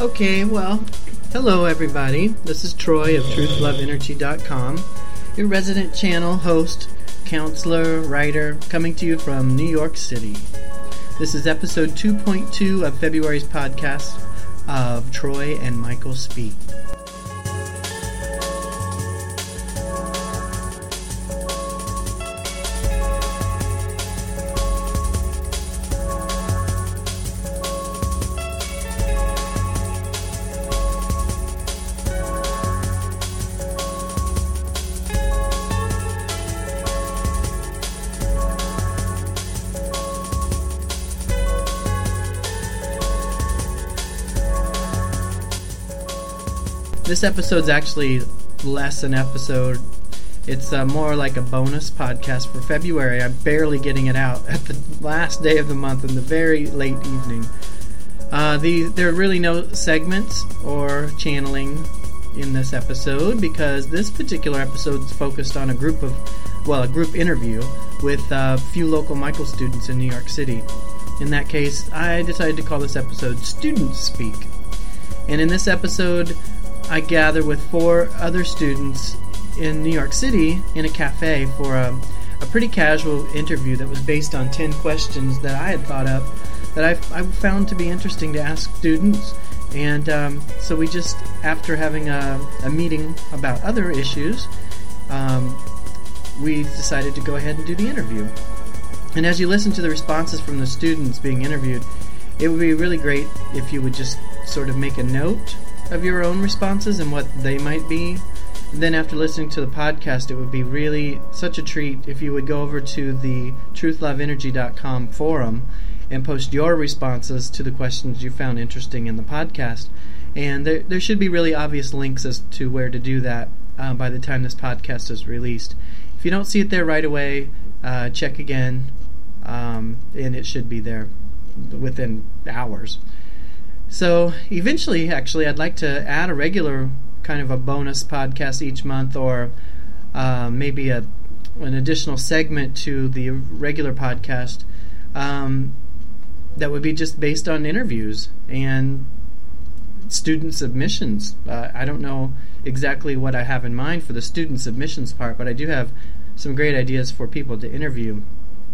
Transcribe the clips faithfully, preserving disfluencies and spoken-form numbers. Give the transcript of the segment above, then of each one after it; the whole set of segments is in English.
Okay, well, hello everybody. This is Troy of truth love energy dot com, your resident channel host, counselor, writer, coming to you from New York City. This is episode two point two of February's podcast of Troy and Michael Speak. This episode's actually less an episode. It's uh, more like a bonus podcast for February. I'm barely getting it out at the last day of the month in the very late evening. Uh, the, there are really no segments or channeling in this episode because this particular episode is focused on a group of, well, a group interview with a few local Michael students in New York City. In that case, I decided to call this episode Students Speak. And in this episode, I gather with four other students in New York City in a cafe for a, a pretty casual interview that was based on ten questions that I had thought up that I, I found to be interesting to ask students. And um, so we just, after having a, a meeting about other issues, um, we decided to go ahead and do the interview. And as you listen to the responses from the students being interviewed, it would be really great if you would just sort of make a note of your own responses and what they might be. And then after listening to the podcast, it would be really such a treat if you would go over to the truth love energy dot com forum and post your responses to the questions you found interesting in the podcast. And there, there should be really obvious links as to where to do that uh, by the time this podcast is released. If you don't see it there right away, uh, check again, um, and it should be there within hours. So eventually, actually, I'd like to add a regular kind of a bonus podcast each month, or uh, maybe a an additional segment to the regular podcast um, that would be just based on interviews and student submissions. Uh, I don't know exactly what I have in mind for the student submissions part, but I do have some great ideas for people to interview.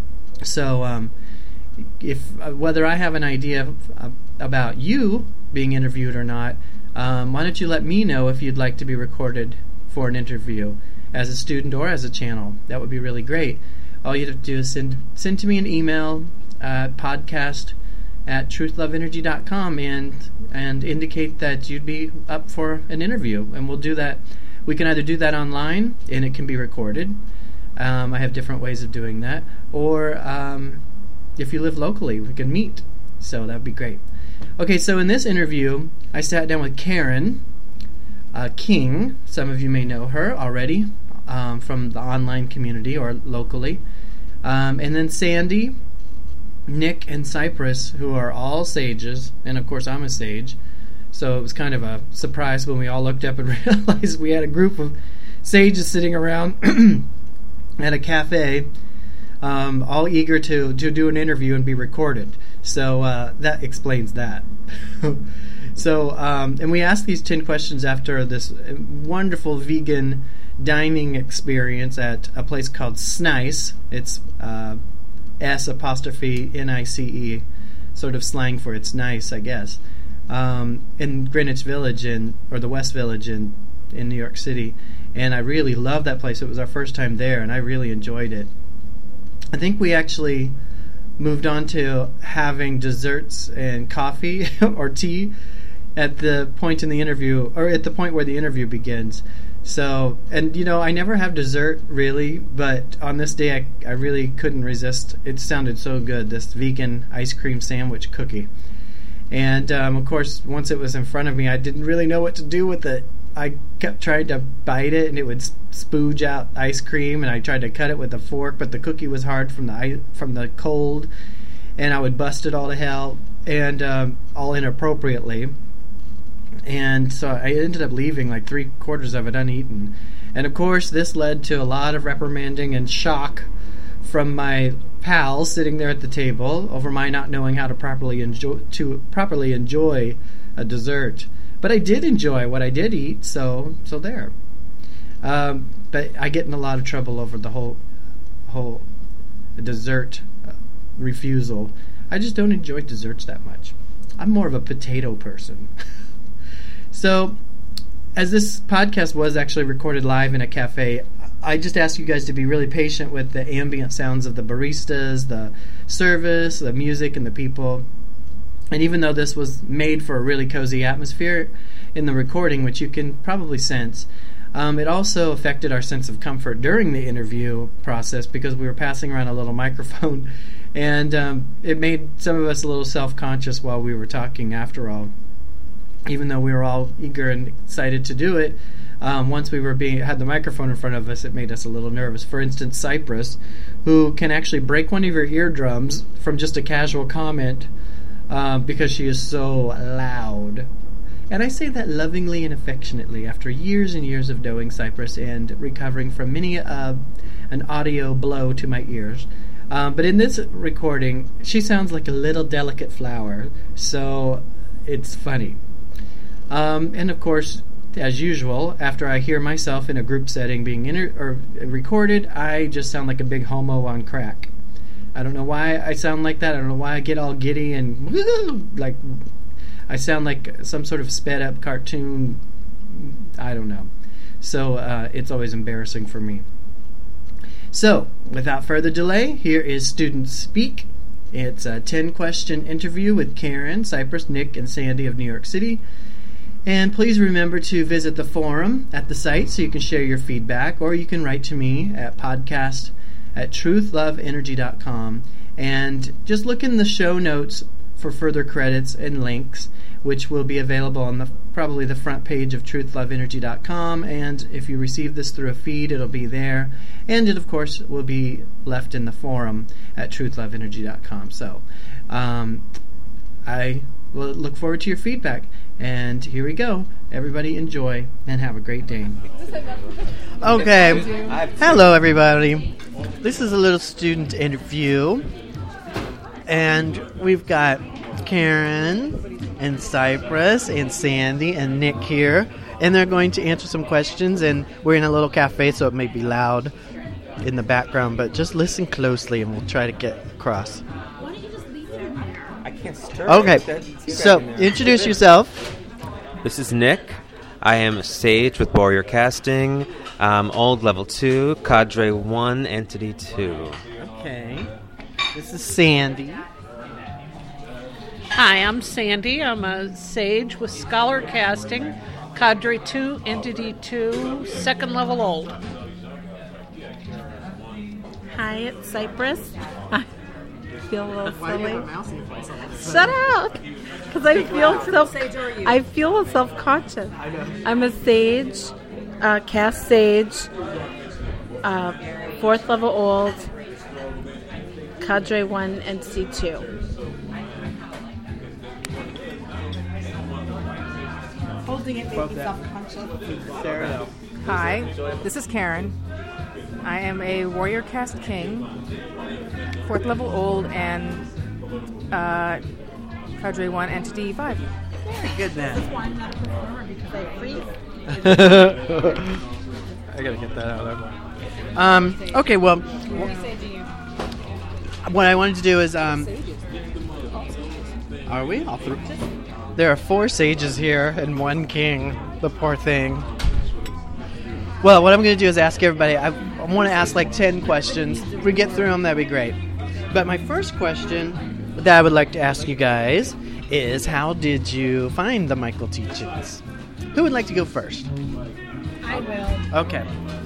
So um, if uh, whether I have an idea uh, about you being interviewed or not, um, why don't you let me know if you'd like to be recorded for an interview as a student or as a channel. That would be really great. All you have to do is send send to me an email at podcast at truth love energy dot com and and indicate that you'd be up for an interview, and we'll do that. We can either do that online and it can be recorded. Um, I have different ways of doing that, or um, if you live locally, we can meet. So that would be great. Okay, so in this interview, I sat down with Karen uh, King. Some of you may know her already um, from the online community or locally. Um, and then Sandy, Nick, and Cypress, who are all sages. And of course, I'm a sage. So it was kind of a surprise when we all looked up and realized we had a group of sages sitting around at a cafe, um, all eager to, to do an interview and be recorded. So uh, that explains that. so, um, and we asked these ten questions after this wonderful vegan dining experience at a place called Snice. It's uh, S apostrophe N I C E, sort of slang for it's nice, I guess, um, in Greenwich Village, in or the West Village in, in New York City. And I really loved that place. It was our first time there, and I really enjoyed it. I think we actually moved on to having desserts and coffee or tea at the point in the interview, or at the point where the interview begins. So, and you know, I never have dessert really, but on this day I, I really couldn't resist. It sounded so good, this vegan ice cream sandwich cookie. And um, of course, once it was in front of me, I didn't really know what to do with it. I kept trying to bite it, and it would spooge out ice cream, and I tried to cut it with a fork, but the cookie was hard from the from the cold, and I would bust it all to hell, and um, all inappropriately. And so I ended up leaving like three quarters of it uneaten. And of course, this led to a lot of reprimanding and shock from my pals sitting there at the table over my not knowing how to properly enjoy to properly enjoy a dessert. But I did enjoy what I did eat, so so there. Um, but I get in a lot of trouble over the whole whole dessert uh, refusal. I just don't enjoy desserts that much. I'm more of a potato person. So, as this podcast was actually recorded live in a cafe, I just ask you guys to be really patient with the ambient sounds of the baristas, the service, the music, and the people. And even though this was made for a really cozy atmosphere in the recording, which you can probably sense, Um, it also affected our sense of comfort during the interview process because we were passing around a little microphone, and um, it made some of us a little self-conscious while we were talking after all. Even though we were all eager and excited to do it, um, once we were being had the microphone in front of us, it made us a little nervous. For instance, Cypress, who can actually break one of your eardrums from just a casual comment uh, because she is so loud. And I say that lovingly and affectionately after years and years of knowing Cypress and recovering from many uh, an audio blow to my ears. Um, but in this recording, she sounds like a little delicate flower, so it's funny. Um, and of course, as usual, after I hear myself in a group setting being inter- or recorded, I just sound like a big homo on crack. I don't know why I sound like that. I don't know why I get all giddy and like... I sound like some sort of sped-up cartoon. I don't know. So uh, it's always embarrassing for me. So, without further delay, here is Student Speak. It's a ten-question interview with Karen, Cypress, Nick, and Sandy of New York City. And please remember to visit the forum at the site so you can share your feedback, or you can write to me at podcast at truth love energy dot com. And just look in the show notes for further credits and links, which will be available on the probably the front page of truth love energy dot com, and if you receive this through a feed, it'll be there, and it of course will be left in the forum at truth love energy dot com. So um, I will look forward to your feedback, and here we go. Everybody enjoy and have a great day. Okay, hello everybody. This is a little student interview, and we've got Karen and Cypress and Sandy and Nick here, and they're going to answer some questions, and we're in a little cafe, so it may be loud in the background, but just listen closely and we'll try to get across. Why don't you just leave it in there? I can't stir Okay, it. so introduce yourself. This is Nick. I am a sage with Warrior Casting, um, old level two, Cadre one, Entity two. Okay. This is Sandy. Hi, I'm Sandy. I'm a sage with Scholar Casting, Cadre two, Entity two, second level old. Hi, it's Cypress. I feel a little silly. Shut up! Because I feel self. I feel self-conscious. I'm a sage, uh, cast sage, uh, fourth level old, Cadre one, Entity two. Holding it made me self-conscious. Hi, this is Karen. I am a Warrior Cast King, fourth level old, and uh, Cadre one, Entity five. Very good, man. I gotta get that out of there. Um, okay, well, what I wanted to do is, um, are we? All three? There are four sages here and one king. The poor thing. Well, what I'm going to do is ask everybody. I, I want to ask like ten questions. If we get through them, that'd be great. But my first question that I would like to ask you guys is, how did you find the Michael teachings? Who would like to go first? I will. Okay.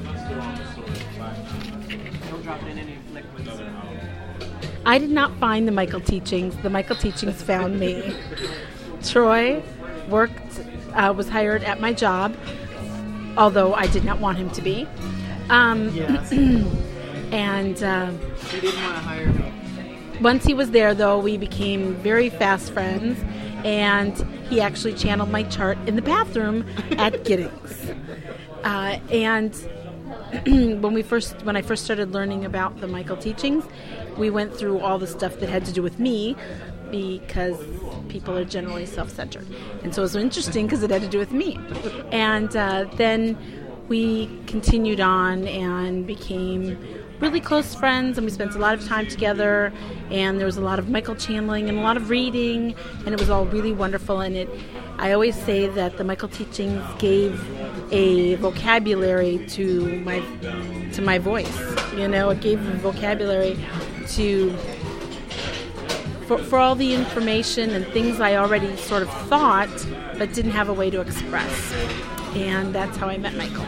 Don't drop in any liquids. I did not find the Michael teachings. The Michael teachings found me. Troy worked, uh, was hired at my job, although I did not want him to be. Um, Yes. and uh, He didn't want to hire me. once he was there, though, we became very fast friends, and he actually channeled my chart in the bathroom at Giddings. Uh, and when we first, when I first started learning about the Michael teachings, we went through all the stuff that had to do with me, because people are generally self-centered. And so it was interesting because it had to do with me. And uh, then we continued on and became really close friends, and we spent a lot of time together, and there was a lot of Michael channeling and a lot of reading, and it was all really wonderful. And it, I always say that the Michael teachings gave a vocabulary to my to my voice. You know, it gave a vocabulary to For, for all the information and things I already sort of thought but didn't have a way to express. And that's how I met Michael.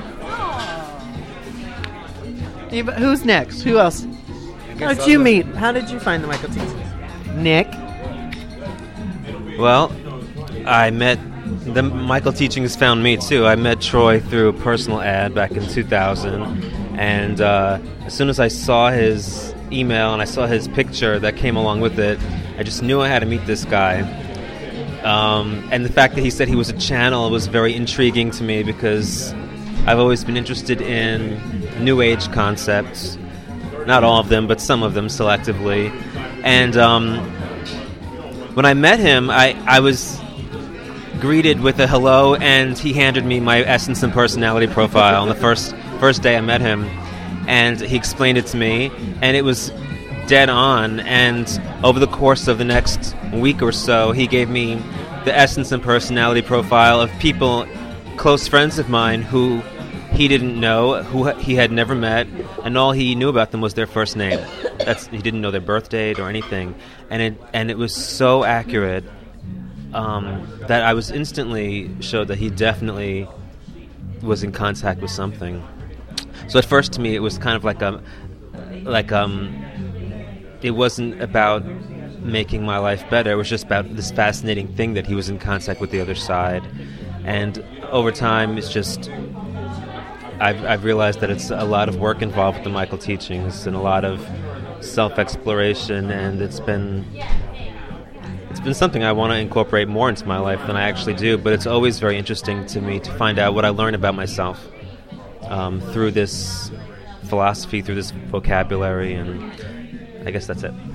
Anybody, who's next? Who else? How did you meet? How did you find the Michael teachings? Nick? Well, I met... The Michael teachings found me, too. I met Troy through a personal ad back in two thousand. And uh, as soon as I saw his email and I saw his picture that came along with it, I just knew I had to meet this guy. Um, and the fact that he said he was a channel was very intriguing to me, because I've always been interested in New Age concepts. Not all of them, but some of them selectively. And um, when I met him, I, I was greeted with a hello, and he handed me my Essence and Personality profile on the first first day I met him. And he explained it to me, and it was dead on. And over the course of the next week or so, he gave me the Essence and Personality profile of people, close friends of mine, who he didn't know, who he had never met, and all he knew about them was their first name. That's he didn't know their birth date or anything, and it and it was so accurate um, that I was instantly showed that he definitely was in contact with something. So at first, to me, it was kind of like a like um. It wasn't about making my life better. It was just about this fascinating thing that he was in contact with the other side. And over time, it's just... I've, I've realized that it's a lot of work involved with the Michael teachings and a lot of self-exploration, and it's been... It's been something I want to incorporate more into my life than I actually do, but it's always very interesting to me to find out what I learn about myself um, through this philosophy, through this vocabulary, and... I guess that's it.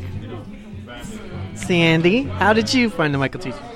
Sandy, how did you find the Michael teachings?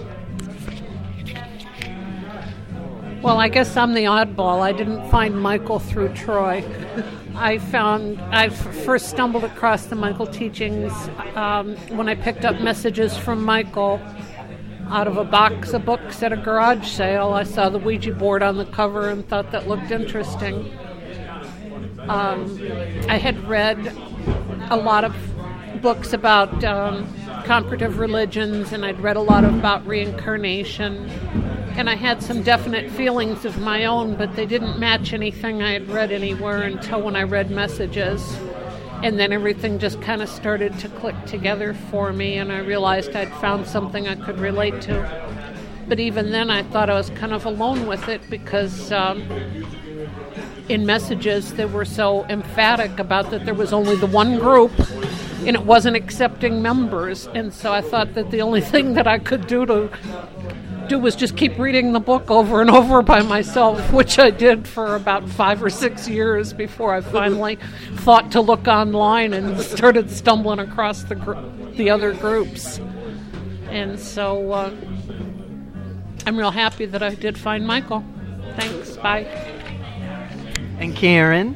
Well, I guess I'm the oddball. I didn't find Michael through Troy. I found, I f- first stumbled across the Michael teachings um, when I picked up messages from Michael out of a box of books at a garage sale. I saw the Ouija board on the cover and thought that looked interesting. Um, I had read a lot of books about um, comparative religions, and I'd read a lot about reincarnation, and I had some definite feelings of my own, but they didn't match anything I had read anywhere until when I read messages, and then everything just kind of started to click together for me, and I realized I'd found something I could relate to. But even then I thought I was kind of alone with it, because um, in messages they were so emphatic about that there was only the one group and it wasn't accepting members, and so I thought that the only thing that I could do to do was just keep reading the book over and over by myself, which I did for about five or six years before I finally thought to look online and started stumbling across the gr- the other groups. And so uh, I'm real happy that I did find Michael. Thanks. Bye. And Karen?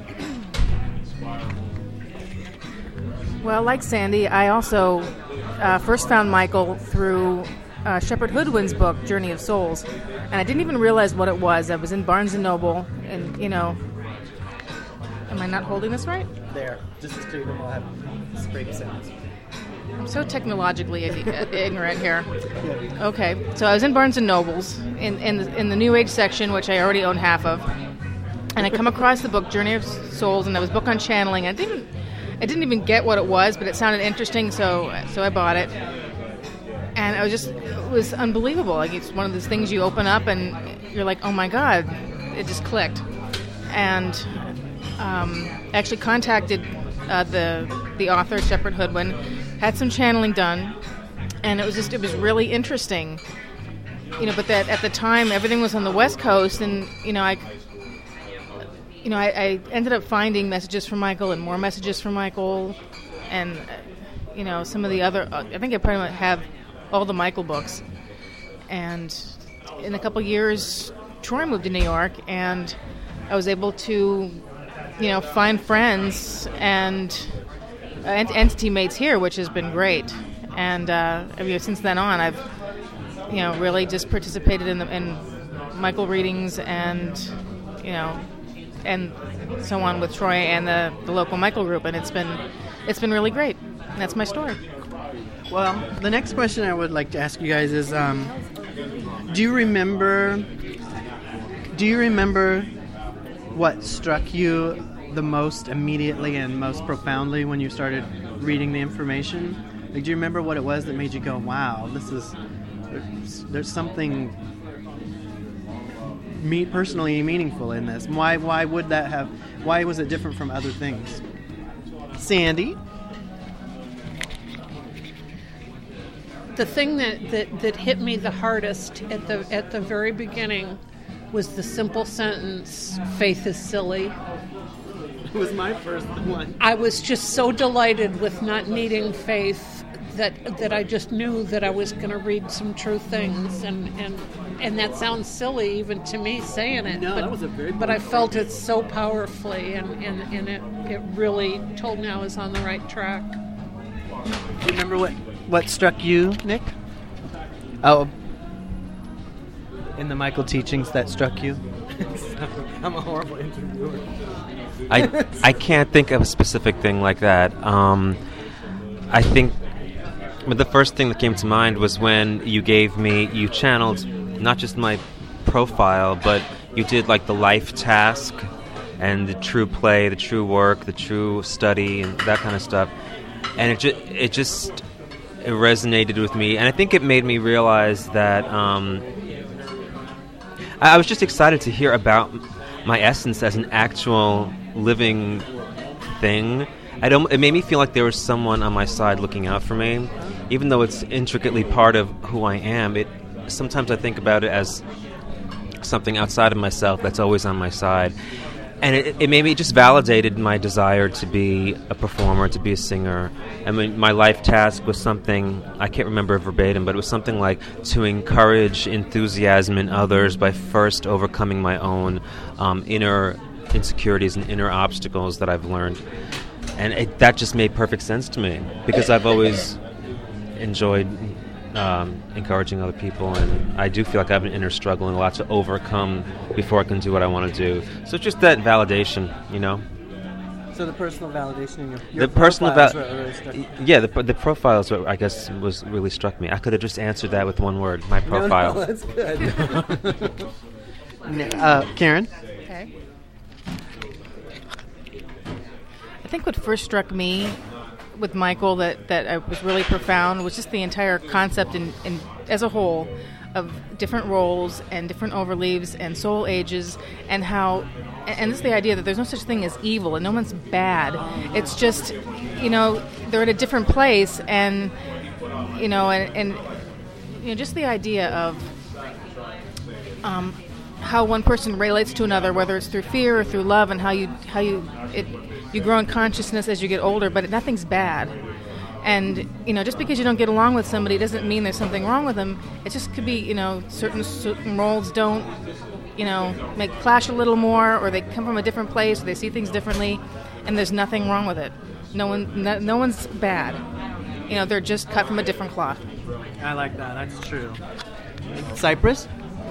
Well, like Sandy, I also uh, first found Michael through uh, Shepard Hoodwin's book, Journey of Souls. And I didn't even realize what it was. I was in Barnes and Noble, and, you know... Am I not holding this right? There. Just as clear, we'll have scrape sounds. I'm so technologically ignorant here. Okay, so I was in Barnes and Noble's in in the, in the New Age section, which I already own half of, and I come across the book Journey of Souls, and it was a book on channeling. I didn't I didn't even get what it was, but it sounded interesting, so so I bought it, and I was just it was unbelievable. Like, it's one of those things you open up and you're like, oh my God, it just clicked, and um, I actually contacted uh, the the author Shepard Hoodwin. Had some channeling done, and it was just, it was really interesting, you know, but that at the time, everything was on the West Coast, and, you know, I, you know, I, I ended up finding messages from Michael and more messages from Michael, and uh, you know, some of the other. Uh, I think I pretty much have all the Michael books. And in a couple years, Troy moved to New York, and I was able to, you know, find friends and uh, ent- entity mates here, which has been great. And uh, I mean, since then on, I've, you know, really just participated in the in Michael readings and, you know, and so on with Troy and the, the local Michael group, and it's been it's been really great. And that's my story. Well, the next question I would like to ask you guys is, um, do you remember? Do you remember what struck you the most immediately and most profoundly when you started reading the information? Like, do you remember what it was that made you go, "Wow, this is there's, there's something me personally meaningful in this"? Why? Why would that have? Why was it different from other things? Sandy. The thing that, that, that hit me the hardest at the at the very beginning was the simple sentence, "Faith is silly." It was my first one. I was just so delighted with not needing faith that that I just knew that I was going to read some true things, and, and and that sounds silly even to me saying it. No, but, that was a very but I felt it so powerfully, and, and, and it, it really told me I was on the right track. Do you remember what, what struck you, Nick? Oh, in the Michael teachings that struck you? I'm a horrible interviewer. I I can't think of a specific thing like that. Um, I think but the first thing that came to mind was when you gave me, you channeled not just my profile, but you did like the life task and the true play, the true work, the true study, and that kind of stuff. And it just it just it resonated with me, and I think it made me realize that um, I was just excited to hear about my essence as an actual living thing. I don't. It made me feel like there was someone on my side looking out for me, even though it's intricately part of who I am. It sometimes I think about it as something outside of myself that's always on my side. And it, it made me, it just validated my desire to be a performer, to be a singer. I mean, my life task was something, I can't remember verbatim, but it was something like to encourage enthusiasm in others by first overcoming my own um, inner insecurities and inner obstacles that I've learned. And it, that just made perfect sense to me, because I've always enjoyed um, encouraging other people, and I do feel like I have an inner struggle and a lot to overcome before I can do what I want to do. So it's just that validation, you know. So the personal validation in your, your the personal val- really yeah, the the profile is what I guess was really struck me. I could have just answered that with one word: my profile. No, no, that's good. uh, Karen. Okay. I think what first struck me with Michael that, that I was really profound was just the entire concept in, in as a whole of different roles and different overleaves and soul ages, and how, and this is the idea that there's no such thing as evil and no one's bad. It's just, you know, they're at a different place, and, you know, and, and you know, just the idea of um, how one person relates to another, whether it's through fear or through love, and how you, how you, it, you grow in consciousness as you get older, but nothing's bad. And, you know, just because you don't get along with somebody doesn't mean there's something wrong with them. It just could be, you know, certain certain roles don't, you know, make clash a little more, or they come from a different place, or they see things differently, and there's nothing wrong with it. No one, no, no one's bad. You know, they're just cut from a different cloth. I like that. That's true. Cypress?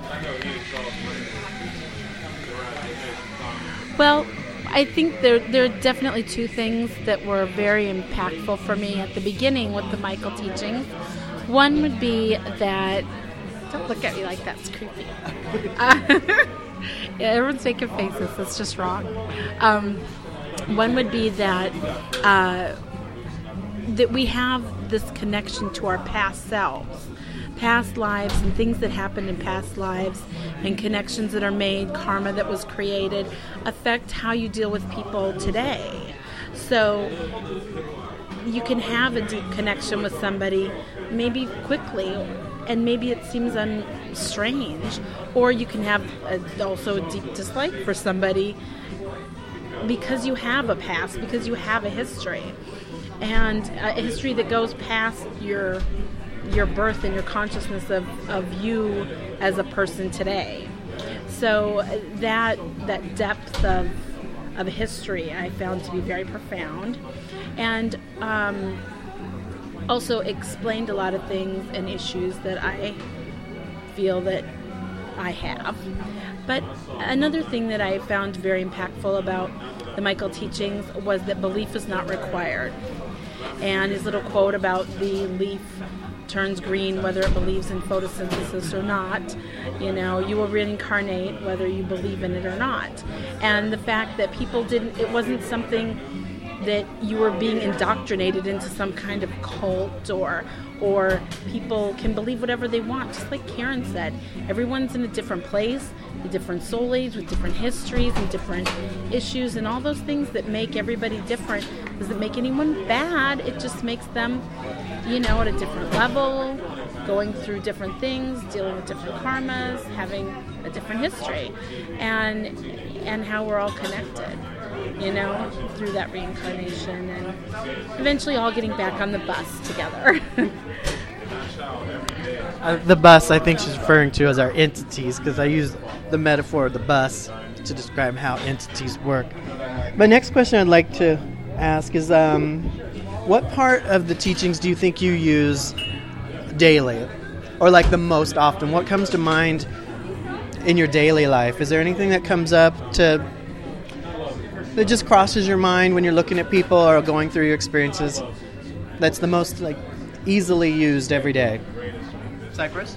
Well, I think there there are definitely two things that were very impactful for me at the beginning with the Michael teachings. One would be that, don't look at me like that's creepy. Uh, yeah, everyone's making faces. That's just wrong. Um, one would be that uh, that we have this connection to our past selves. Past lives and things that happened in past lives and connections that are made, karma that was created, affect how you deal with people today. So you can have a deep connection with somebody maybe quickly, and maybe it seems un- strange, or you can have a, also a deep dislike for somebody because you have a past, because you have a history, and a history that goes past your your birth and your consciousness of, of you as a person today. So that that depth of of history I found to be very profound, and um, also explained a lot of things and issues that I feel that I have. But another thing that I found very impactful about the Michael teachings was that belief is not required. And his little quote about the leaf turns green whether it believes in photosynthesis or not. You know, you will reincarnate whether you believe in it or not. And the fact that people didn't, it wasn't something that you were being indoctrinated into some kind of cult, or or people can believe whatever they want. Just like Karen said, everyone's in a different place, a different soul age with different histories and different issues, and all those things that make everybody different. Doesn't make anyone bad, it just makes them, you know, at a different level, going through different things, dealing with different karmas, having a different history, and and how we're all connected, you know, through that reincarnation, and eventually all getting back on the bus together. uh, the bus I think she's referring to as our entities, because I use the metaphor of the bus to describe how entities work. But next question I'd like to ask is, um, what part of the teachings do you think you use daily, or like the most often? What comes to mind in your daily life? Is there anything that comes up to that just crosses your mind when you're looking at people or going through your experiences that's the most like easily used every day? Cypress?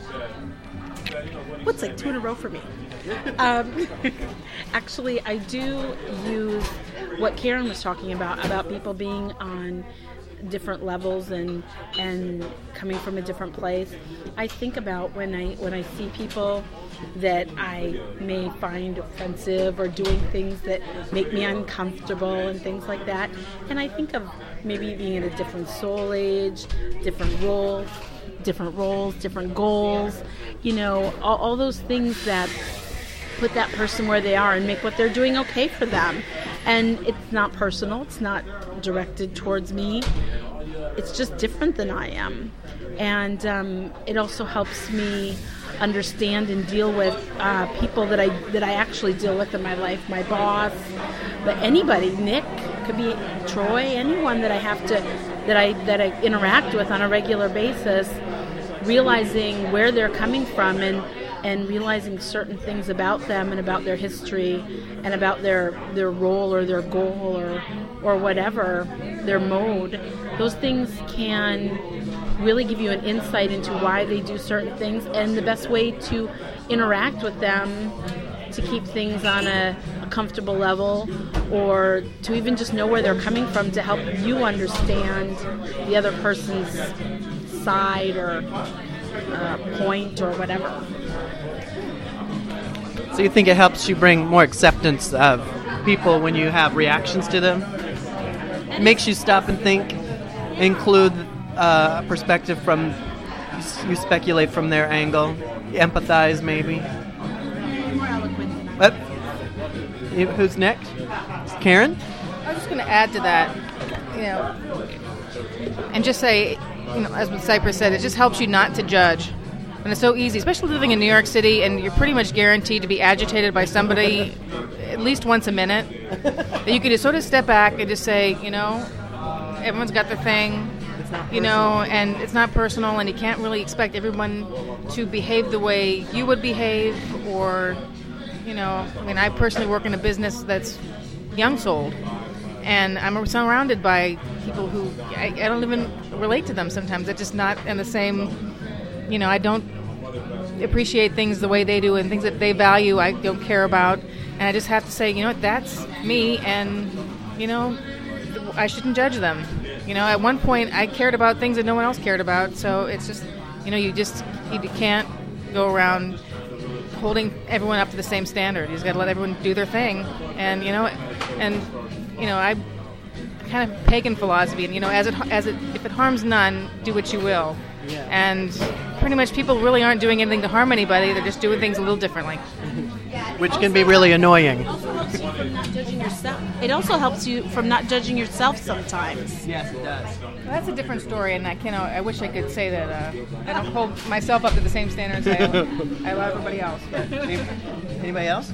What's like two in a row for me? Um, actually, I do use what Karen was talking about, about people being on different levels and and coming from a different place. I think about when I when I see people that I may find offensive or doing things that make me uncomfortable and things like that. And I think of maybe being in a different soul age, different roles, different roles, different goals, you know, all, all those things that put that person where they are and make what they're doing okay for them. And it's not personal, it's not directed towards me. It's just different than I am. And um, it also helps me understand and deal with uh, people that I that I actually deal with in my life, my boss, but anybody, Nick, could be Troy, anyone that I have to that I that I interact with on a regular basis, realizing where they're coming from and and realizing certain things about them and about their history and about their their role or their goal or or whatever, their mode. Those things can really give you an insight into why they do certain things and the best way to interact with them to keep things on a, a comfortable level, or to even just know where they're coming from to help you understand the other person's side or uh, point or whatever. So you think it helps you bring more acceptance of people when you have reactions to them? It makes you stop and think, include uh, a perspective from, you speculate from their angle, you empathize maybe. More eloquent. What? Who's next? Karen? I was just going to add to that, you know, and just say, you know, as Cypress said, it just helps you not to judge. And it's so easy, especially living in New York City, and you're pretty much guaranteed to be agitated by somebody at least once a minute. That you can just sort of step back and just say, you know, everyone's got their thing, you know, and it's not personal, and you can't really expect everyone to behave the way you would behave, or, you know, I mean, I personally work in a business that's young souled, and I'm surrounded by people who I, I don't even relate to them sometimes. They're just not in the same, you know, I don't appreciate things the way they do, and things that they value I don't care about, and I just have to say, you know what, that's me, and, you know, I shouldn't judge them. You know, at one point I cared about things that no one else cared about, so it's just, you know, you just you can't go around holding everyone up to the same standard. You just got to let everyone do their thing, and, you know, and, you know, I kind of pagan philosophy, and, you know, as it as it if it harms none, do what you will. Yeah. And pretty much people really aren't doing anything to harm anybody. They're just doing things a little differently. Which can be really annoying. Also helps you from not judging yourself. it also helps you from not judging yourself sometimes. Yes, it does. Well, that's a different story, and I can I wish I could say that uh, I don't hold myself up to the same standards I, I allow everybody else. But. Anybody else?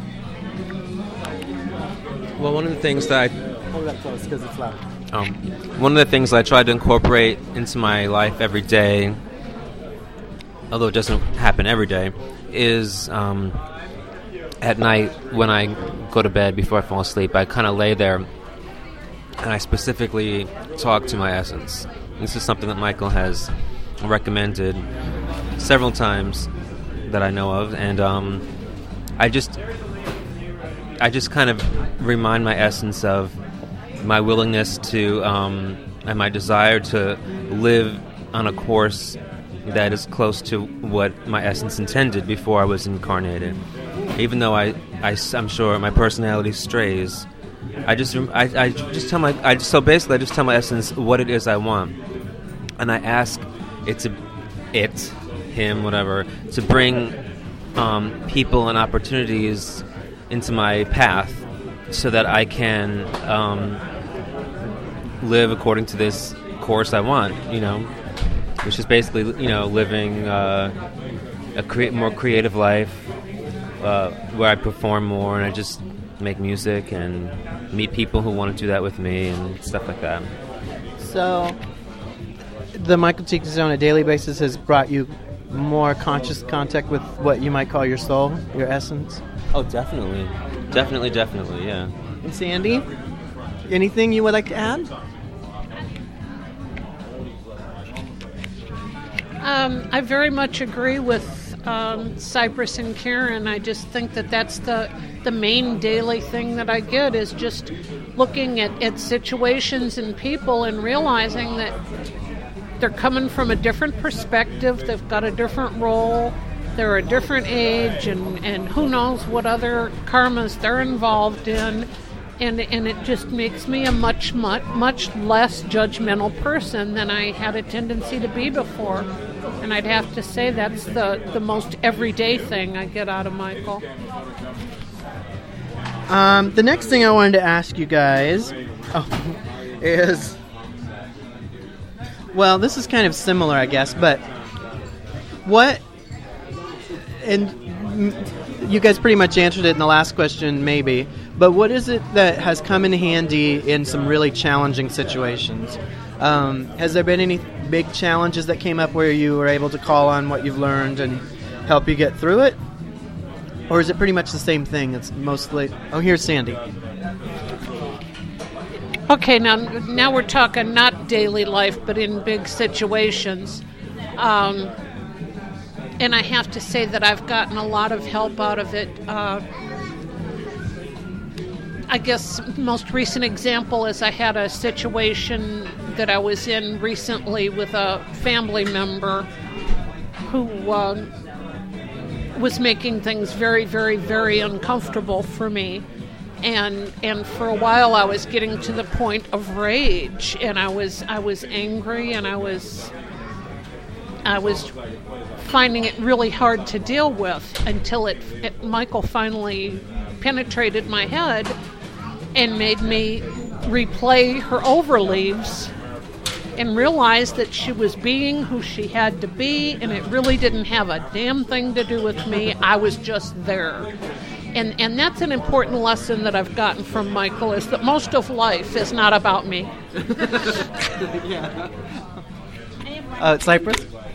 Well, one of the things that I Hold that close because it's loud. Um, one of the things I try to incorporate into my life every day, although it doesn't happen every day, is um, at night when I go to bed before I fall asleep, I kind of lay there and I specifically talk to my essence. This is something that Michael has recommended several times that I know of, and um, I just, I just kind of remind my essence of my willingness to um, and my desire to live on a course that is close to what my essence intended before I was incarnated. Even though I, I am sure my personality strays, I just I, I just tell my I just, so basically I just tell my essence what it is I want, and I ask it to it him whatever to bring um, people and opportunities into my path so that I can um, live according to this course I want, you know, which is basically, you know, living uh, a crea- more creative life uh, where I perform more and I just make music and meet people who want to do that with me and stuff like that. So, the Michael Teaching Zone on a daily basis has brought you more conscious contact with what you might call your soul, your essence? Oh, definitely. Definitely, definitely, yeah. And Sandy, anything you would like to add? Um, I very much agree with um, Cypress and Karen. I just think that that's the the main daily thing that I get is just looking at, at situations and people and realizing that they're coming from a different perspective. They've got a different role. They're a different age, and, and who knows what other karmas they're involved in. And and it just makes me a much, much, much less judgmental person than I had a tendency to be before. And I'd have to say that's the, the most everyday thing I get out of Michael. Um, the next thing I wanted to ask you guys oh, is... Well, this is kind of similar, I guess, but what... And you guys pretty much answered it in the last question, maybe. But what is it that has come in handy in some really challenging situations? Um, has there been any big challenges that came up where you were able to call on what you've learned and help you get through it? Or is it pretty much the same thing? It's mostly... Oh, here's Sandy. Okay, now now we're talking not daily life, but in big situations. Um, and I have to say that I've gotten a lot of help out of it. Uh, I guess most recent example is I had a situation that I was in recently with a family member who uh, was making things very, very, very uncomfortable for me. And and for a while I was getting to the point of rage, and I was I was angry, and I was I was finding it really hard to deal with until it, it Michael finally penetrated my head and made me replay her overleaves and realize that she was being who she had to be, and it really didn't have a damn thing to do with me. I was just there. And and that's an important lesson that I've gotten from Michael, is that most of life is not about me. Yeah. Uh, Cypress?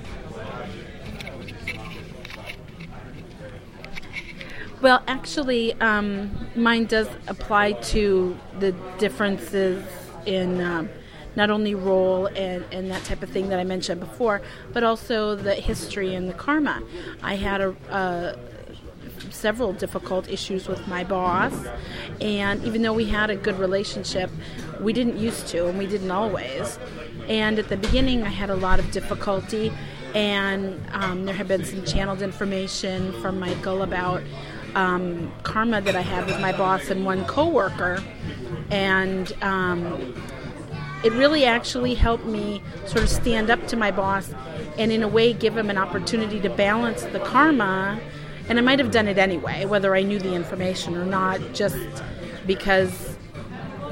Well, actually, um, mine does apply to the differences in um, not only role and, and that type of thing that I mentioned before, but also the history and the karma. I had a... a several difficult issues with my boss, and even though we had a good relationship, we didn't used to, and we didn't always. And at the beginning I had a lot of difficulty, and um, there had been some channeled information from Michael about um, karma that I had with my boss and one coworker, and um, it really actually helped me sort of stand up to my boss and in a way give him an opportunity to balance the karma. And I might have done it anyway, whether I knew the information or not, just because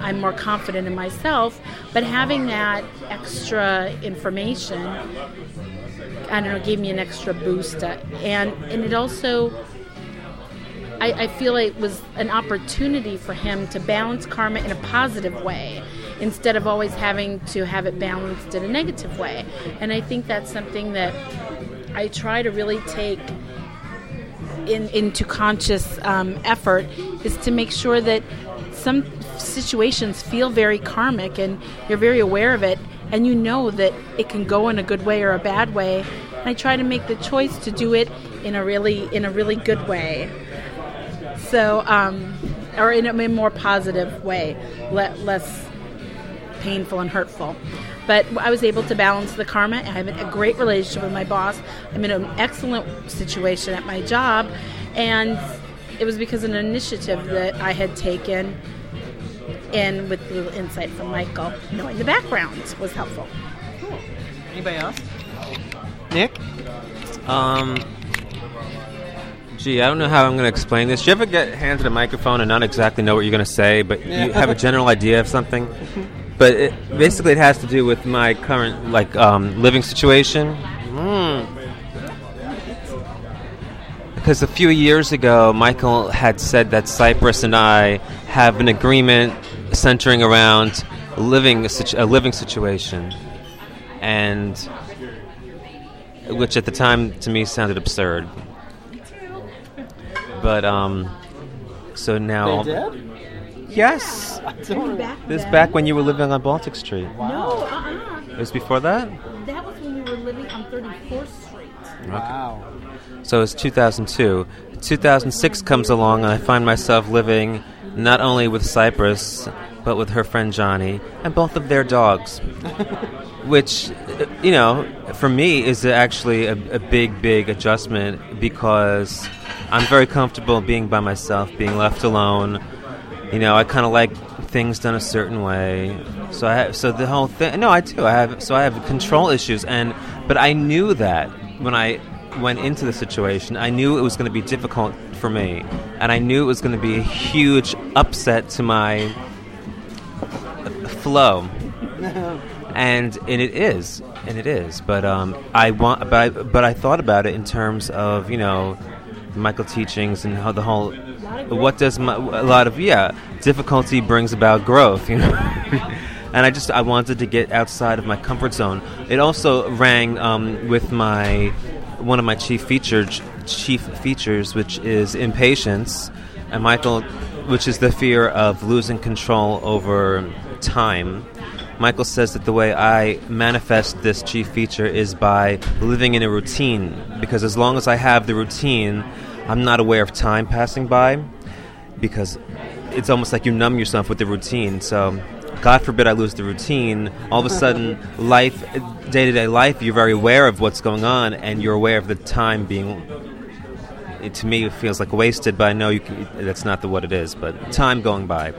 I'm more confident in myself. But having that extra information, I don't know, gave me an extra boost. Uh, and, and it also, I, I feel like it was an opportunity for him to balance karma in a positive way, instead of always having to have it balanced in a negative way. And I think that's something that I try to really take in, into conscious um, effort, is to make sure that some situations feel very karmic and you're very aware of it, and you know that it can go in a good way or a bad way. And I try to make the choice to do it in a really in a really good way. So, um, or in a more positive way, le- less painful and hurtful. But I was able to balance the karma. I have a great relationship with my boss. I'm in an excellent situation at my job, and it was because of an initiative that I had taken, and with a little insight from Michael, knowing the background was helpful. Cool. Anybody else? Nick? Um... Gee, I don't know how I'm going to explain this. Do you ever get handed a microphone and not exactly know what you're going to say, but yeah. you have a general idea of something? But it, basically it has to do with my current like um, living situation. Mm. Because a few years ago, Michael had said that Cypress and I have an agreement centering around living a, situ- a living situation, and which at the time to me sounded absurd. But, um, so now... They did? Yes. Back This then? back when you were living on Baltic Street. Wow. No, uh-uh. It was before that? That was when you were living on thirty-fourth Street. Wow. So it's two thousand two. two thousand six comes along, and I find myself living not only with Cypress, but with her friend Johnny, and both of their dogs. Which, you know, for me is actually a, a big, big adjustment, because I'm very comfortable being by myself, being left alone. You know, I kind of like things done a certain way. So I have, so the whole thing. No, I do. I have. So I have control issues, and but I knew that when I went into the situation, I knew it was going to be difficult for me, and I knew it was going to be a huge upset to my flow. And and it is, and it is. But um, I want, but I, but I thought about it in terms of, you know, Michael teachings and how the whole, what does my, a lot of yeah difficulty brings about growth, you know. And I just I wanted to get outside of my comfort zone. It also rang um, with my one of my chief features, chief features, which is impatience, and Michael, which is the fear of losing control over time. Michael says that the way I manifest this chief feature is by living in a routine, because as long as I have the routine, I'm not aware of time passing by, because it's almost like you numb yourself with the routine. So God forbid I lose the routine, all of a sudden life, day-to-day life, you're very aware of what's going on, and you're aware of the time being, it, to me it feels like wasted, but I know you can, that's not the, what it is, but time going by.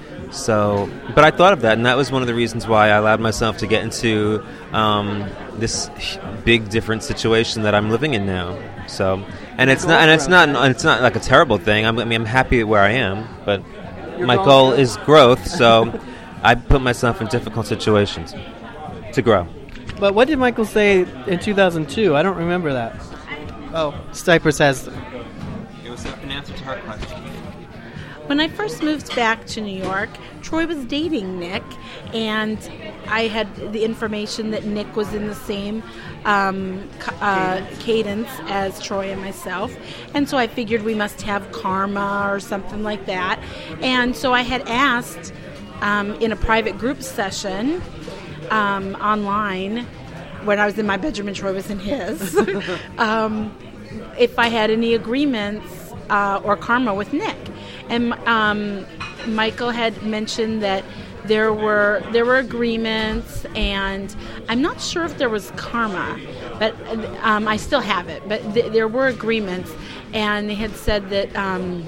So, but I thought of that, and that was one of the reasons why I allowed myself to get into um, this big, different situation that I'm living in now. So, and it's not, and it's not, and it's not like a terrible thing. I'm, I mean, I'm happy where I am, but my goal is growth. So, I put myself in difficult situations to grow. But what did Michael say in two thousand two? I don't remember that. Oh, Cypress has. It was an answer to her question. When I first moved back to New York, Troy was dating Nick, and I had the information that Nick was in the same um, uh, cadence as Troy and myself, and so I figured we must have karma or something like that. And so I had asked um, in a private group session um, online, when I was in my bedroom and Troy was in his, um, if I had any agreements uh, or karma with Nick. And um, Michael had mentioned that there were there were agreements, and I'm not sure if there was karma, but um, I still have it. But th- there were agreements, and they had said that um,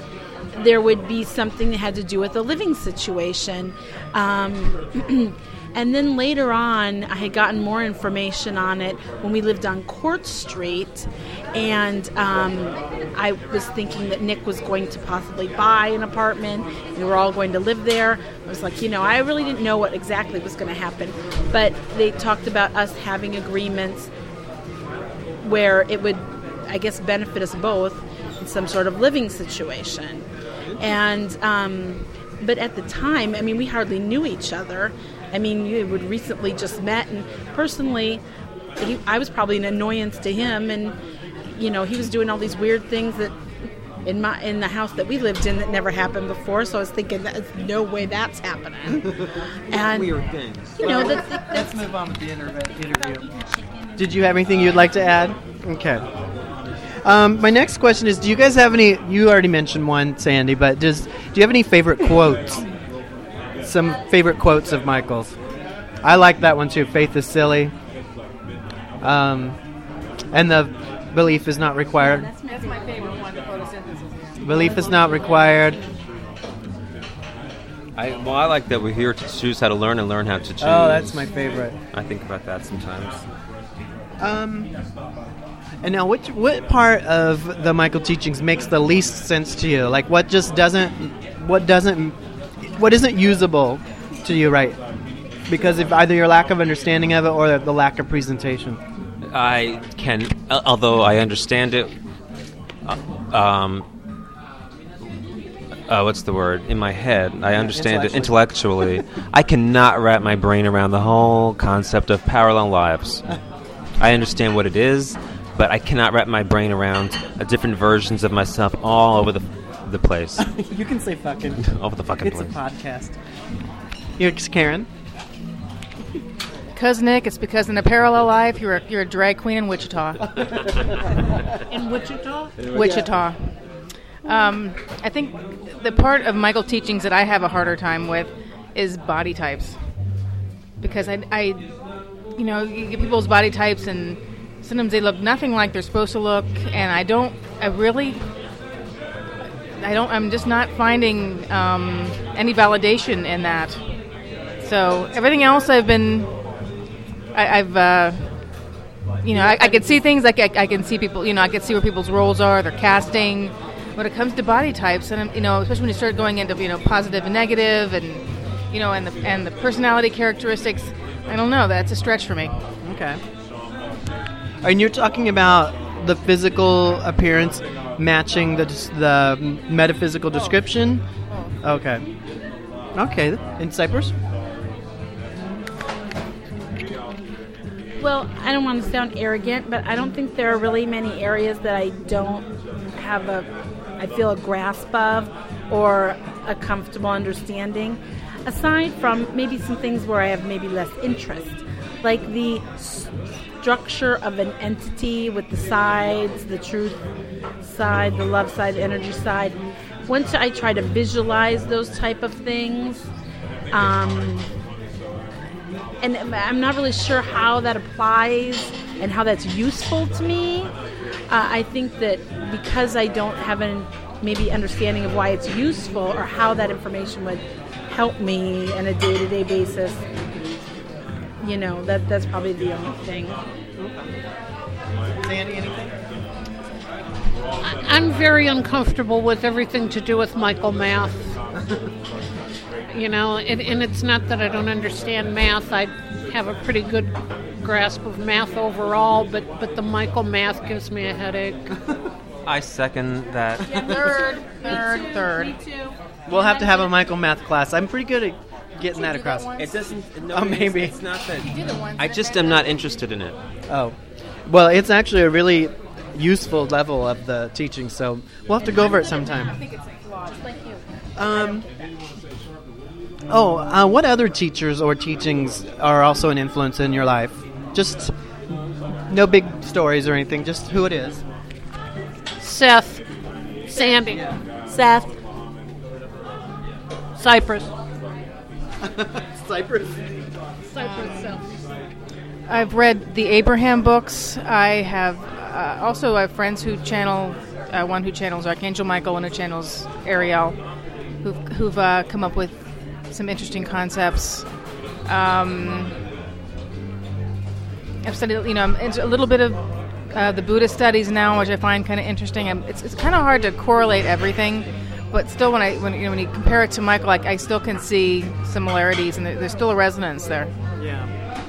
there would be something that had to do with the living situation. Um, And then later on, I had gotten more information on it when we lived on Court Street, and um, I was thinking that Nick was going to possibly buy an apartment. We were all going to live there. I was like, you know, I really didn't know what exactly was going to happen, but they talked about us having agreements where it would, I guess, benefit us both in some sort of living situation. And um, but at the time, I mean, we hardly knew each other. I mean, you had recently just met, and personally, he, I was probably an annoyance to him, and you know, he was doing all these weird things that in my in the house that we lived in that never happened before. So I was thinking, there's no way that's happening. And weird things. You know, well, that's, that's, let's move on with the interview. Did you have anything you'd like to add? Okay. Um, my next question is: do you guys have any? You already mentioned one, Sandy, but does do you have any favorite quotes? Some favorite quotes of Michael's. I like that one too. Faith is silly. Um, and the belief is not required. That's, that's my favorite one, photosynthesis. Belief is not required. I, well, I like that we're here to choose how to learn and learn how to choose. Oh, that's my favorite. I think about that sometimes. Um, and now, which what part of the Michael teachings makes the least sense to you? Like, what just doesn't, what doesn't, what isn't usable to you, right? Because of either your lack of understanding of it or the lack of presentation. I can, although I understand it. Uh, um, uh, what's the word? In my head, I understand it intellectually. I cannot wrap my brain around the whole concept of parallel lives. I understand what it is, but I cannot wrap my brain around uh, different versions of myself all over the the place. You can say fucking. Over the fucking it's place. It's a podcast. Here's Karen. Because, Nick, it's because in a parallel life, you're a, you're a drag queen in Wichita. In Wichita? Wichita. Um, I think the part of Michael teachings that I have a harder time with is body types. Because I, I you know, you get people's body types and sometimes they look nothing like they're supposed to look, and I don't, I really, I don't, I'm just not finding um, any validation in that. So everything else I've been, I, I've, uh, you know, I, I can see things, like I, I can see people, you know, I can see where people's roles are, their casting. When it comes to body types, and you know, especially when you start going into, you know, positive and negative, and you know, and the and the personality characteristics, I don't know. That's a stretch for me. Okay. And you're talking about the physical appearance matching the the metaphysical description. Oh. Okay. Okay. In Cyprus. Well, I don't want to sound arrogant, but I don't think there are really many areas that I don't have a, I feel a grasp of or a comfortable understanding, aside from maybe some things where I have maybe less interest, like the structure of an entity with the sides, the truth side, the love side, the energy side. Once I try to visualize those type of things, um, and I'm not really sure how that applies and how that's useful to me. Uh, I think that because I don't have an maybe understanding of why it's useful or how that information would help me on a day-to-day basis, you know, that that's probably the only thing. Sandy, anything? I'm very uncomfortable with everything to do with Michael math. You know, and, and it's not that I don't understand math. I have a pretty good grasp of math overall, but, but the Michael math gives me a headache. I second that. Third, third, third. Me too. We'll have to have a Michael math class. I'm pretty good at getting that do that across. once? It doesn't. No, Oh, maybe. It's, it's not that. You did it once. I just am not interested in it. Oh. Well, it's actually a really useful level of the teaching, so we'll have to go over it sometime. I think it's flawed. Like you. Um. Oh, uh, what other teachers or teachings are also an influence in your life? Just no big stories or anything, just who it is. Seth, Sandy, Seth. Cyprus. Cyprus. Cyprus, Seth. I've read the Abraham books. I have uh, also I have friends who channel, uh, one who channels Archangel Michael and who channels Ariel, who've, who've uh, come up with some interesting concepts. Um, I've studied, you know, it's a little bit of uh, the Buddhist studies now, which I find kind of interesting. I'm, it's it's kind of hard to correlate everything, but still, when I when you know when you compare it to Michael, like, I still can see similarities, and there, there's still a resonance there. Yeah.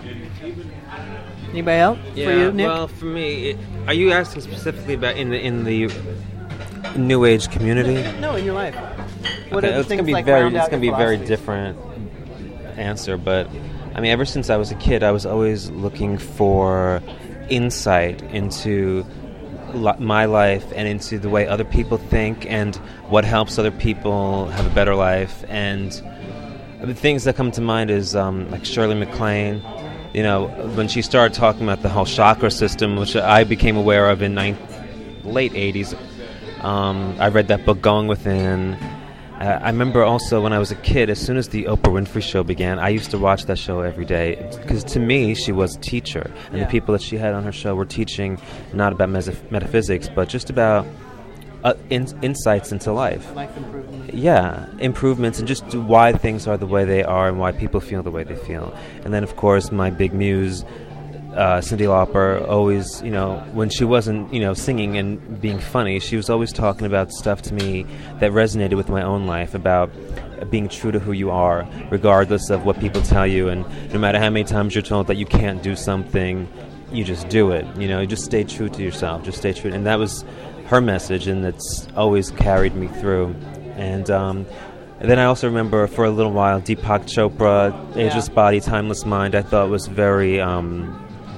Anybody else? Yeah. For you, Nick? Well, for me, it, are you asking specifically about in the in the New Age community? No, in your life. What Okay, are the it's things gonna be like very round it's out gonna be your a very philosophies? different answer, but I mean, ever since I was a kid, I was always looking for insight into li- my life and into the way other people think and what helps other people have a better life. And the things that come to mind is um, like Shirley MacLaine. You know, when she started talking about the whole chakra system, which I became aware of in nine, late eighties. Um, I read that book, Going Within. Uh, I remember also when I was a kid, as soon as the Oprah Winfrey Show began, I used to watch that show every day. Because to me, she was a teacher. And Yeah. the people that she had on her show were teaching not about mes- metaphysics, but just about uh, in- insights into life. Life improvement. Yeah, improvements and just why things are the way they are and why people feel the way they feel. And then, of course, my big muse, uh, Cyndi Lauper, always, you know, when she wasn't, you know, singing and being funny, she was always talking about stuff to me that resonated with my own life, about being true to who you are, regardless of what people tell you. And no matter how many times you're told that you can't do something, you just do it. You know, you just stay true to yourself. Just stay true. And that was her message, and that's always carried me through. And um, and then I also remember for a little while Deepak Chopra, Ageless Yeah. Body, Timeless Mind. I thought was very um,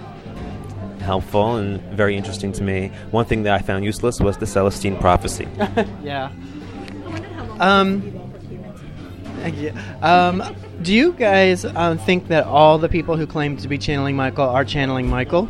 helpful and very interesting to me. One thing that I found useless was the Celestine Prophecy. Yeah. Um, yeah. Um, do you guys um, think that all the people who claim to be channeling Michael are channeling Michael?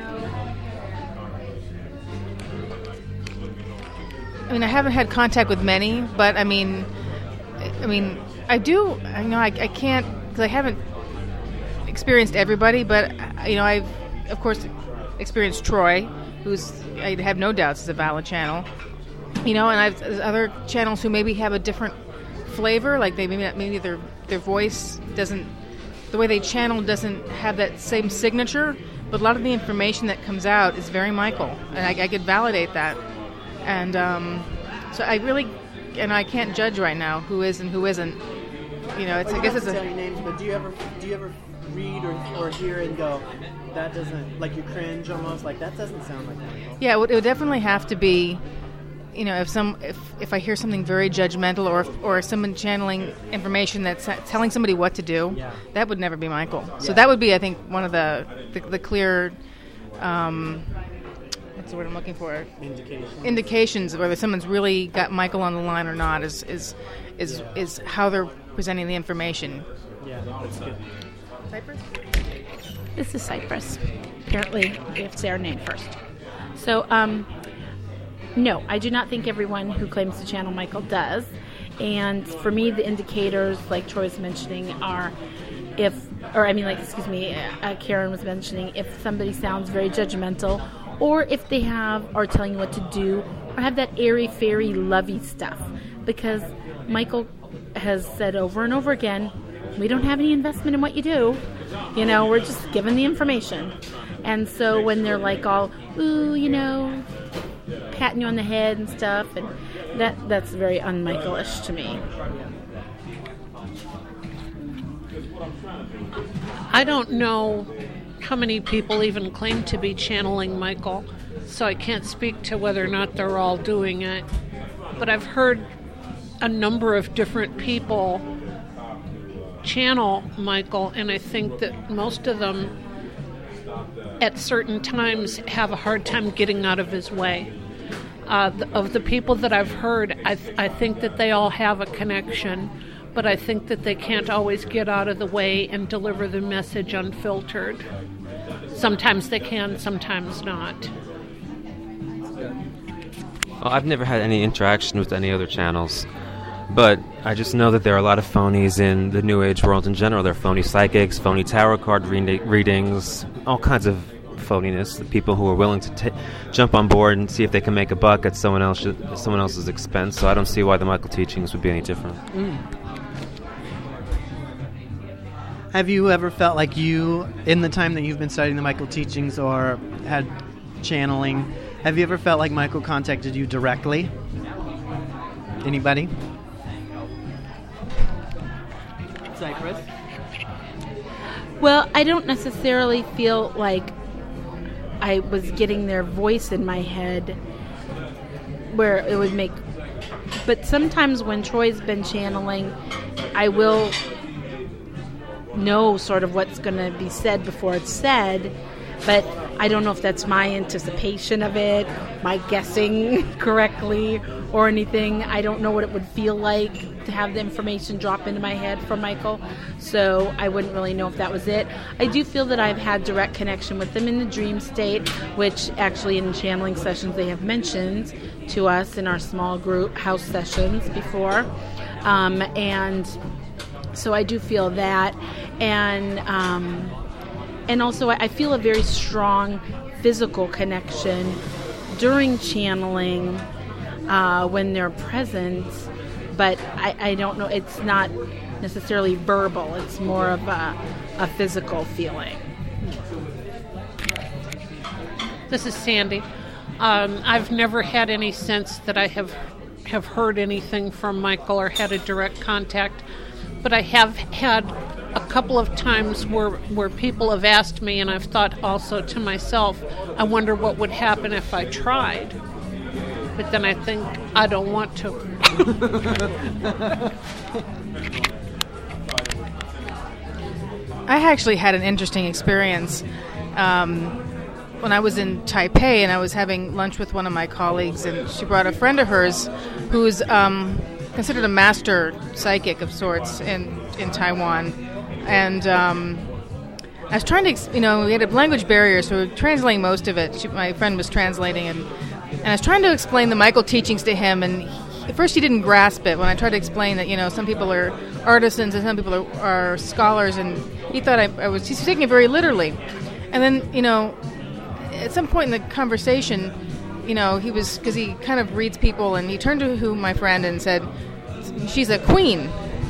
I mean, I haven't had contact with many, but I mean, I mean, I do. I know I, I can't because I haven't experienced everybody, but you know, I've of course experienced Troy, who's I have no doubts is a valid channel. You know, and I've there's other channels who maybe have a different flavor, like they maybe not, maybe their their voice doesn't, the way they channel doesn't have that same signature, but a lot of the information that comes out is very Michael, and I, I could validate that. And um, so I really, and I can't judge right now who is and who isn't. You know, it's Well, I guess you it's don't have to tell a any names, but do you ever do you ever read or, or hear and go, that doesn't, like, you cringe almost, like, that doesn't sound like Michael? yeah. It would, it would definitely have to be, you know, if some if, if I hear something very judgmental, or if, or someone channeling information that's telling somebody what to do, Yeah. that would never be Michael. So Yeah. that would be, I think, one of the the, the clear. Um, what's the word I'm looking for? Indication. Indications of whether someone's really got Michael on the line or not is is is is how they're presenting the information. Yeah, that's good. Cypress? This is Cypress. Apparently, we have to say our name first. So, um, no, I do not think everyone who claims to channel Michael does. And for me, the indicators, like Troy was mentioning, are if, or I mean, like, excuse me, uh, Karen was mentioning, if somebody sounds very judgmental, or if they have, are telling you what to do, or have that airy-fairy, lovey stuff. Because Michael has said over and over again, we don't have any investment in what you do. You know, we're just given the information. And so when they're like all, ooh, you know, patting you on the head and stuff, and that that's very un-Michael-ish to me. I don't know how many people even claim to be channeling Michael, so I can't speak to whether or not they're all doing it. But I've heard a number of different people channel Michael, and I think that most of them at certain times have a hard time getting out of his way. Uh, th- of the people that I've heard, I, th- I think that they all have a connection, but I think that they can't always get out of the way and deliver the message unfiltered. Sometimes they can, sometimes not. Well, I've never had any interaction with any other channels, but I just know that there are a lot of phonies in the New Age world in general. There are phony psychics, phony tarot card re- readings, all kinds of phoniness. The people who are willing to t- jump on board and see if they can make a buck at someone else, someone else's expense. So I don't see why the Michael teachings would be any different. Mm. Have you ever felt like you, in the time that you've been studying the Michael teachings or had channeling, have you ever felt like Michael contacted you directly? Anybody? Cypress? Well, I don't necessarily feel like I was getting their voice in my head where it would make... But sometimes when Troy's been channeling, I will know sort of what's going to be said before it's said, but I don't know if that's my anticipation of it, my guessing correctly, or anything. I don't know what it would feel like to have the information drop into my head from Michael, so I wouldn't really know if that was it. I do feel that I've had direct connection with them in the dream state, which actually in channeling sessions they have mentioned to us in our small group house sessions before, um, and so I do feel that, and um, and also I feel a very strong physical connection during channeling uh, when they're present, but I, I don't know, it's not necessarily verbal, it's more of a, a physical feeling. This is Sandy. Um, I've never had any sense that I have have heard anything from Michael or had a direct contact, but I have had a couple of times where where people have asked me, and I've thought also to myself, I wonder what would happen if I tried. But then I think I don't want to. I actually had an interesting experience um, when I was in Taipei, and I was having lunch with one of my colleagues, and she brought a friend of hers who's um, considered a master psychic of sorts in, in Taiwan. And um, I was trying to, you know, we had a language barrier, so we were translating most of it. She, my friend was translating, and, and I was trying to explain the Michael teachings to him, and he, at first he didn't grasp it when I tried to explain that, you know, some people are artisans and some people are, are scholars, and he thought I, I was, he's taking it very literally. And then, you know, at some point in the conversation, you know, he was, because he kind of reads people, and he turned to who my friend and said, she's a queen.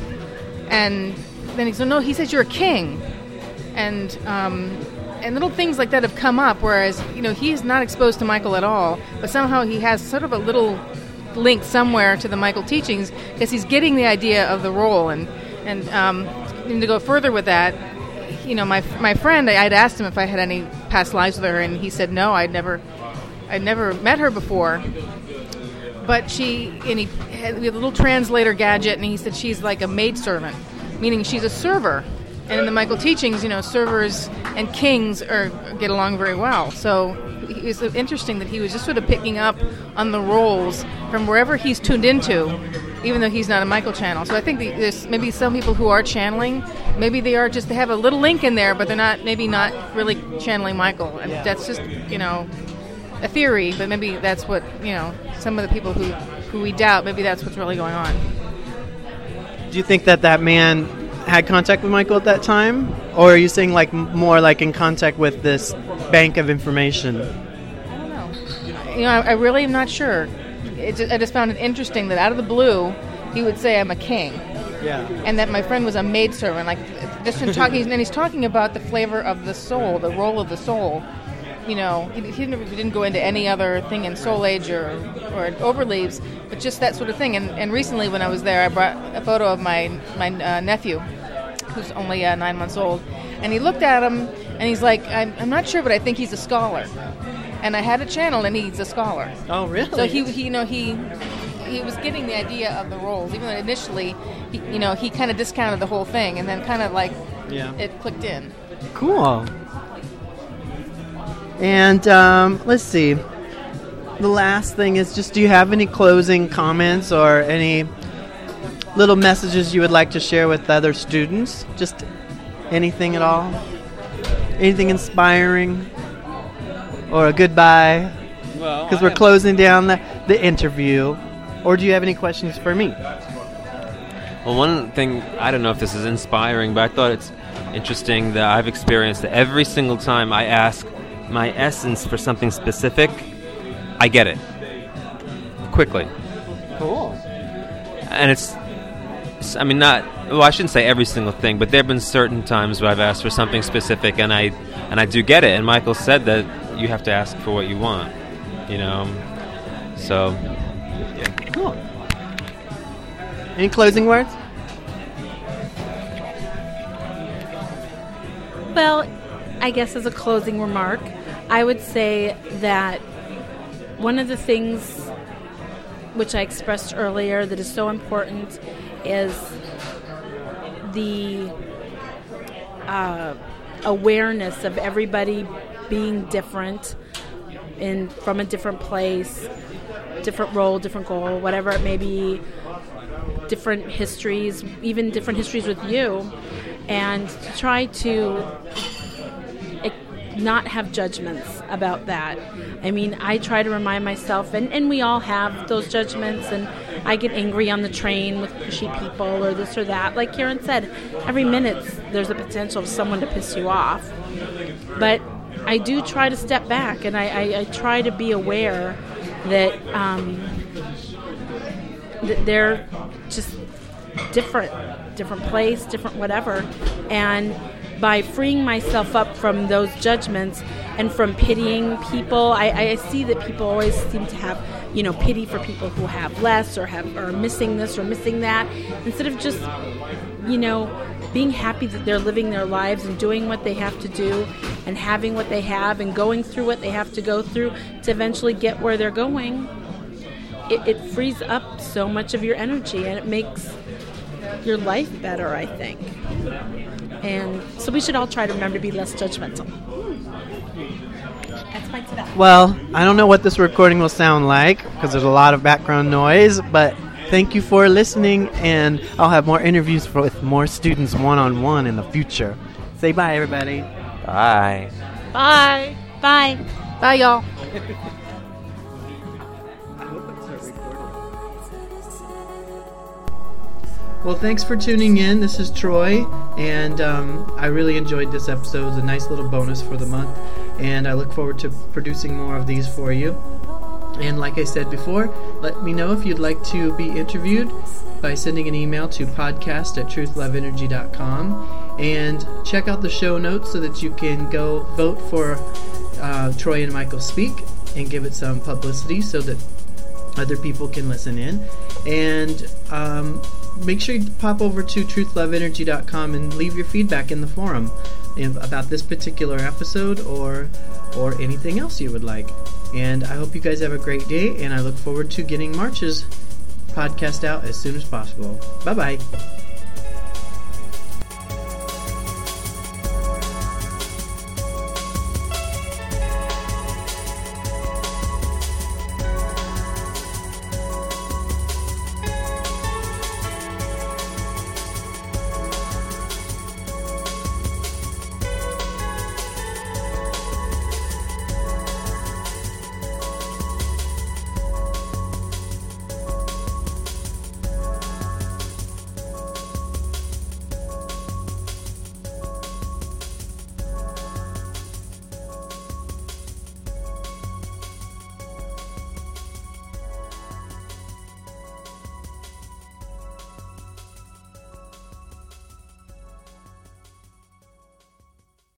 And then he said, no, he says you're a king. And um, and little things like that have come up, whereas, you know, he's not exposed to Michael at all, but somehow he has sort of a little link somewhere to the Michael teachings because he's getting the idea of the role. And, and, um, and to go further with that, you know, my my friend, I'd asked him if I had any past lives with her, and he said no, I'd never, I'd never met her before. But she, and he had a little translator gadget, and he said she's like a maidservant, meaning she's a server. And in the Michael teachings, you know, servers and kings are get along very well. So it was interesting that he was just sort of picking up on the roles from wherever he's tuned into, even though he's not a Michael channel. So I think there's maybe some people who are channeling, maybe they are just, they have a little link in there, but they're not, maybe not really channeling Michael. And that's just, you know, a theory, but maybe that's what, you know, some of the people who, who we doubt, maybe that's what's really going on. Do you think that that man had contact with Michael at that time? Or are you saying like more like in contact with this bank of information? I don't know. You know, I, I really am not sure. It just, I just found it interesting that out of the blue, he would say, I'm a king. Yeah. And that my friend was a maidservant. Like, just in talking, and he's talking about the flavor of the soul, the role of the soul. You know, he, he didn't, he didn't go into any other thing in Soul Age or, or Overleaves, but just that sort of thing. And, and recently when I was there, I brought a photo of my, my uh, nephew, who's only uh, nine months old. And he looked at him, and he's like, I'm, I'm not sure, but I think he's a scholar. And I had a channel, and he's a scholar. Oh, really? So he, he you know, he he was getting the idea of the roles, even though initially, he, you know, he kind of discounted the whole thing, and then kind of like yeah. it clicked in. Cool. And um, let's see. The last thing is just, do you have any closing comments or any little messages you would like to share with other students? Just anything at all? Anything inspiring? Or a goodbye? Well, because we're closing down the, the interview. Or do you have any questions for me? Well, one thing, I don't know if this is inspiring, but I thought it's interesting that I've experienced that every single time I ask my essence for something specific, I get it quickly. Cool. And it's, I mean, not well, I shouldn't say every single thing, but there have been certain times where I've asked for something specific, and I and I do get it. And Michael said that you have to ask for what you want, you know. So, yeah. Cool. Any closing words? Well, I guess as a closing remark, I would say that one of the things which I expressed earlier that is so important is the uh, awareness of everybody being different in from a different place, different role, different goal, whatever it may be, different histories, even different histories with you, and to try to not have judgments about that. I mean, I try to remind myself, and, and we all have those judgments, and I get angry on the train with pushy people or this or that. Like Karen said, every minute there's a potential of someone to piss you off. But I do try to step back, and I, I, I try to be aware that, um, that they're just different, different place, different whatever. And by freeing myself up from those judgments and from pitying people, I, I see that people always seem to have, you know, pity for people who have less or have or missing this or missing that, instead of just, you know, being happy that they're living their lives and doing what they have to do and having what they have and going through what they have to go through to eventually get where they're going. It, it frees up so much of your energy, and it makes your life better, I think. And so we should all try to remember to be less judgmental. That's my tip. Well, I don't know what this recording will sound like because there's a lot of background noise, but thank you for listening, and I'll have more interviews for, with more students one-on-one in the future. Say bye, everybody. Bye. Bye. Bye. Bye, y'all. Well, thanks for tuning in. This is Troy, and um, I really enjoyed this episode. It's a nice little bonus for the month, and I look forward to producing more of these for you. And like I said before, let me know if you'd like to be interviewed by sending an email to podcast at truth love energy dot com, and check out the show notes so that you can go vote for uh, Troy and Michael Speak and give it some publicity so that other people can listen in. And um, make sure you pop over to truth love energy dot com and leave your feedback in the forum about this particular episode or or anything else you would like. And I hope you guys have a great day, and I look forward to getting March's podcast out as soon as possible. Bye-bye.